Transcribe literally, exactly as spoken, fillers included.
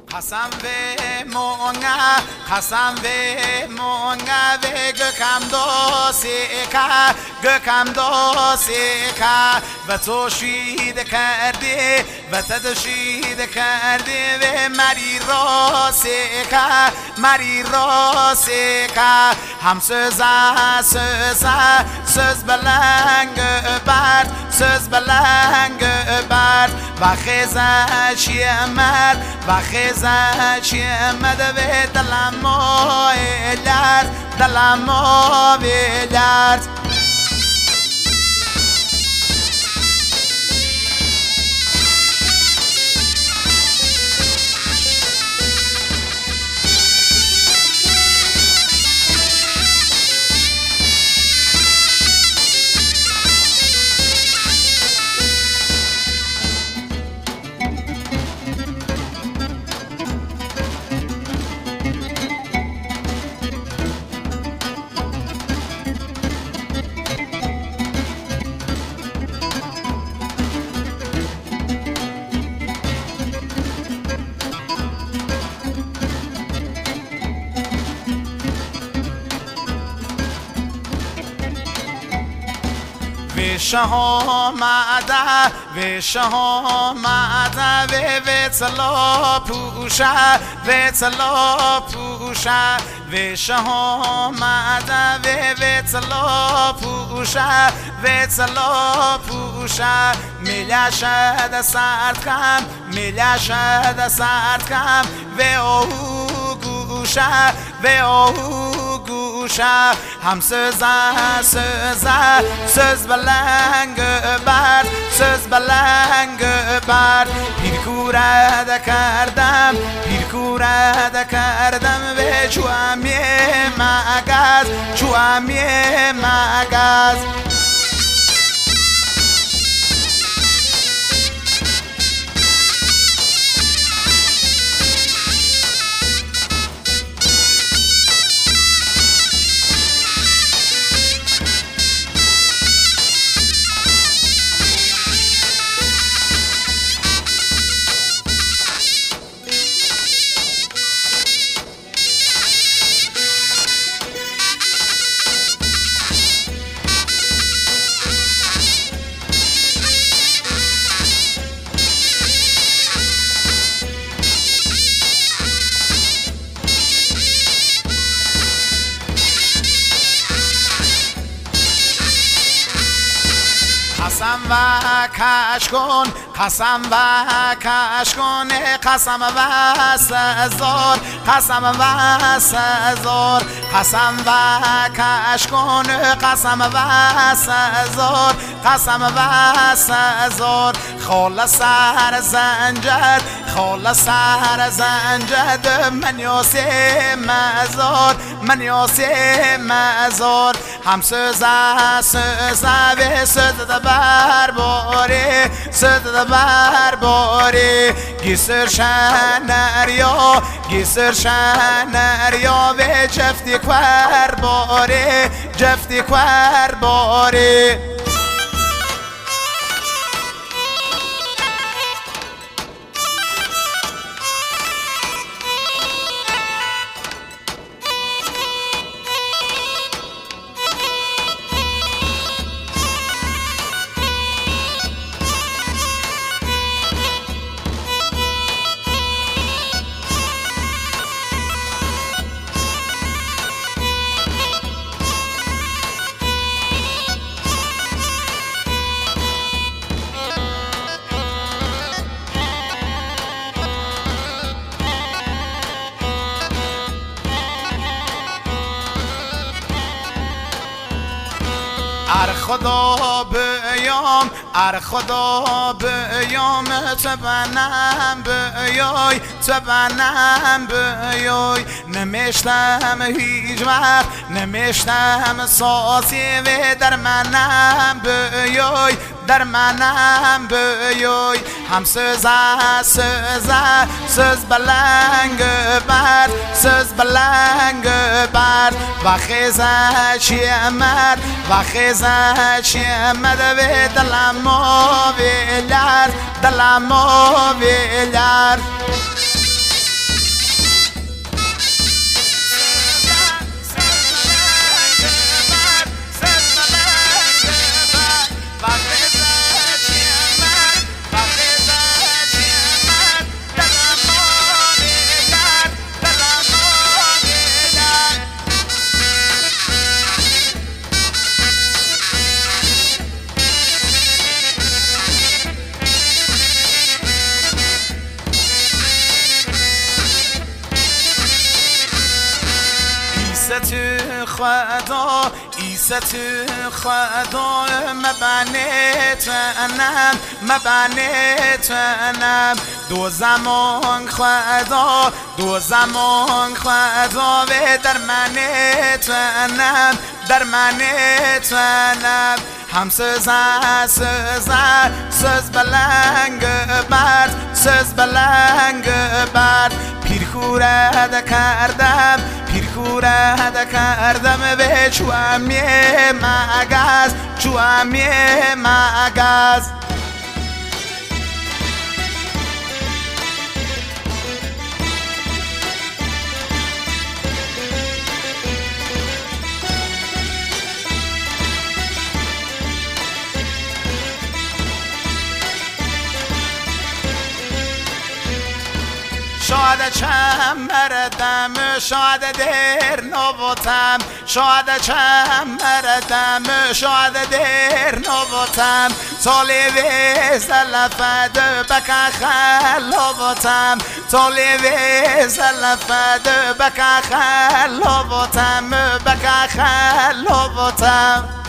قسم به مونگا قسم به مونگا و گکم دوستی که گکم دوستی که و تو شید کردی و تدشید کردی و مری راستی که مری راستی که هم سوزه سوزه سوز بلنگ برد سوز بلنگ برد و خیزه چیه مرد و خیزه چیه مده به دلم مای لرد دلم مای لرد ویشه آمده ویشه آمده و ویتلا پوشه ویتلا پوشه ویشه آمده و ویتلا پوشه ویتلا پوشه میلشد سرد کم میلشد سرد کم و آهو گوشه و آهو گوشه هم سوزه سوزه سوز بلنگ برد سوز بلنگ برد پیرکورد کردم پیرکورد کردم و چوامی مگز چوامی مگز قسم و کش کن قسم و کش کن قسم و سزار قسم و سزار قسم و کش کن قسم و سزار قسم و سزار خال سر زنجد خال سر زنجد من یاسی مزار من یاسی مزار هم سوزه سوزه و سوزه بر باره سوزه بر باره گیسر شنریا گیسر شنریا و جفتی کور باره جفتی کور باره ار خدا بیام ار خدا بیام تو بنم بیای تو بنم بیای نمیشتم هیچ وقت نمیشتم ساسی و در منم بیای در منم بیای هم سوزه سوزه سوز بلنگ برد سوز بلنگ برد و خیزه چیه مرد و خیزه چیه مرد و دلم ما ویلر دلم ما ویلر خدا ایست خدا مبنیت انم مبنیت انم دو زمان خدا دو زمان خدا و در منیت انم در منیت انم هم سزن سزن سز بلنگ برد سز بلنگ برد پیرخورد کردم پیرخورد کردم به چوامی مگز چوامی مگز شاید چم مردم شاید در نبوتم شاید چم مردم شاید در نبوتم سالی ویز لفد بکن خلابوتم سالی ویز لفد بکن خلابوتم بکن خلابوتم